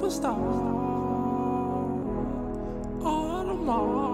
superstar. Audemars.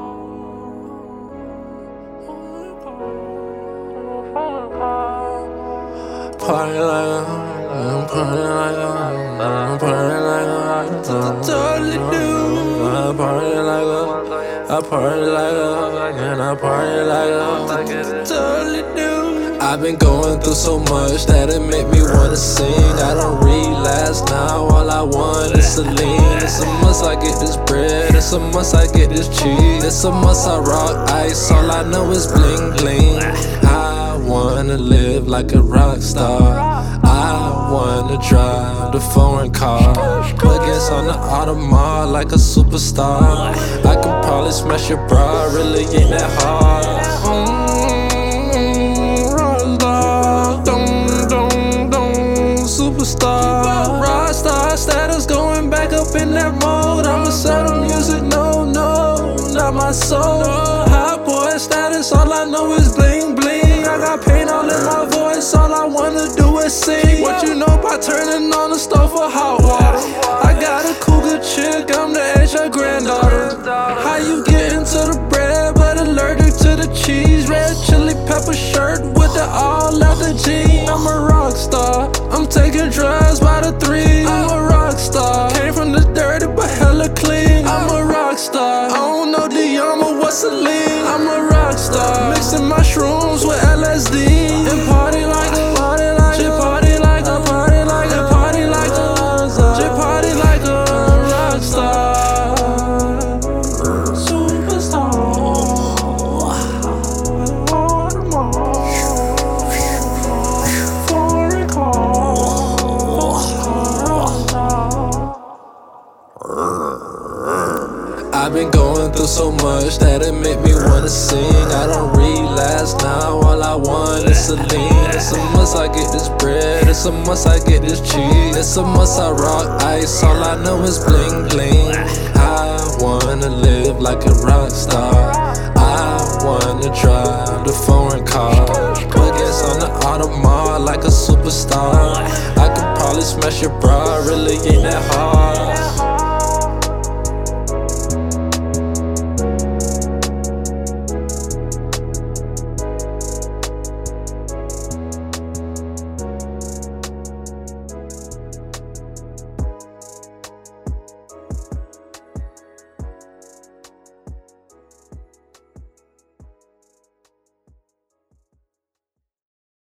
Party like a, party like a, party like a, totally do. I party like a, I party like a, and I party like a, totally do. I've been going through so much that it make me wanna sing. I don't relapse now, all I want is Celine. It's a must I get this bread, it's a must I get this cheese. It's a must I rock ice, all I know is bling bling. I wanna live like a rock star. I wanna drive the foreign car. Put gas on the Audemars like a superstar. I can probably smash your bra, really ain't that hard. Rockstar, superstar. Rockstar status going back up in that mode. I'ma sell the music, no, not my soul. Hot boy status, all I know is bling bling. I got pain all in my voice, all I wanna do is sing. What you know about turning on the stove for hot water? I got a cougar chick, I'm the extra granddaughter. How you get into the bread but allergic to the cheese? Red chili pepper shirt with the all leather jeans. I'm a rock star, I'm taking drugs by the three. I'm a rock star, came from the dirty but hella clean. I'm a rock star, I don't know Dion or what's a lean. I'm a rock star, mixing mushrooms with LSD and party like a, party like a, party like a, party like a, party like a, party like a rock star, superstar. Foreign I've been going through so much that it make me wanna sing. I don't relapse now, all I want is Celine. It's a must I get this bread, it's a must I get this cheese. It's a must I rock ice, all I know is bling bling. I wanna live like a rock star. I wanna drive the foreign car. Put gas on the Audemars like a superstar. I could probably smash your bra, really ain't that hard.